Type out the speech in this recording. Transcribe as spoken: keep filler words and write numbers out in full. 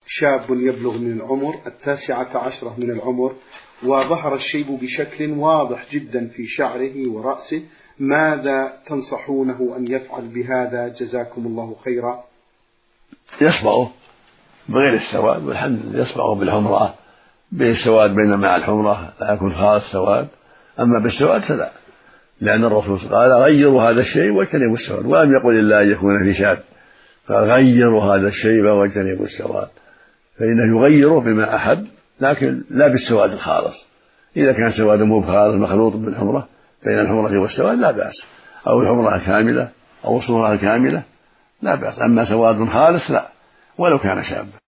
شاب يبلغ من العمر التاسعة عشرة من العمر وظهر الشيب بشكل واضح جدا في شعره ورأسه، ماذا تنصحونه أن يفعل بهذا جزاكم الله خيرا؟ يصبغه بغير السواد، والحمد لله يصبغه بالحمرة، بالسواد بين مع الحمرة لا يكون خالص سواد، أما بالسواد فلا، لأن الرسول قال غيروا هذا الشيء واجتنبوا السواد، ولم يقل إلا أن يكون في شاب، فغيروا هذا الشيء واجتنبوا السواد، فإنه يغيره بما أحب لكن لا بالسواد الخالص. إذا كان سواد مو خالص مخلوط بالحمرة بين الحمرة والسواد لا بأس، أو الحمرة الكاملة أو الصورة الكاملة لا بأس، أما سواد خالص لا ولو كان شابا.